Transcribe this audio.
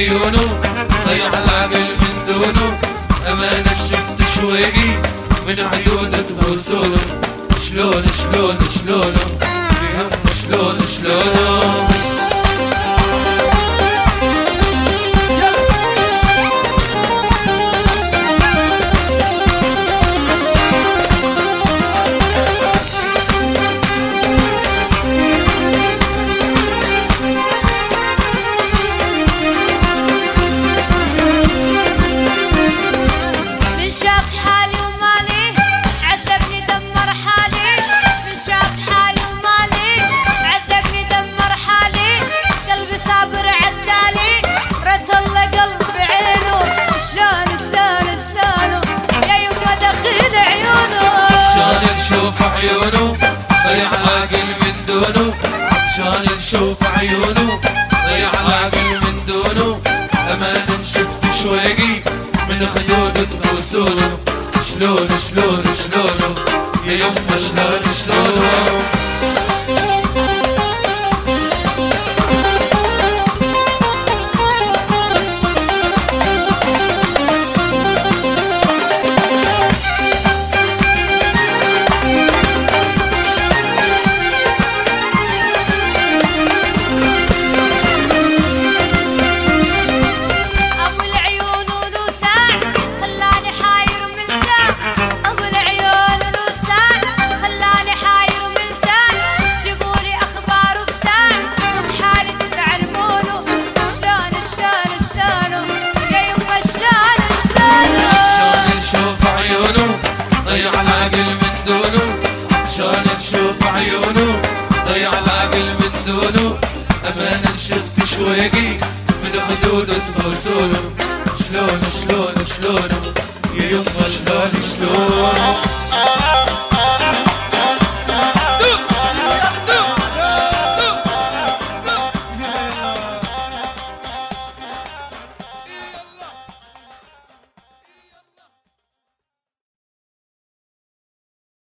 عيونه ضيع العقل من دونه. أمانة شفت شويقي من حدودك بوصوله. شلون شلون شلونه يهم شلون شلونه. نشوف عيونه ضيع العقل من دونه. عطشان نشوف عيونه ضيع العقل من دونه. أمانة شفت شويقي من خدوده بوصوله. شلون شلون شلونه يا يمه شلون شلونه. ضيع العقل من دونه. أمانة شفت شويقي من خدوده بوصوله. شلون شلون شلونه يا يمه شلون شلونه.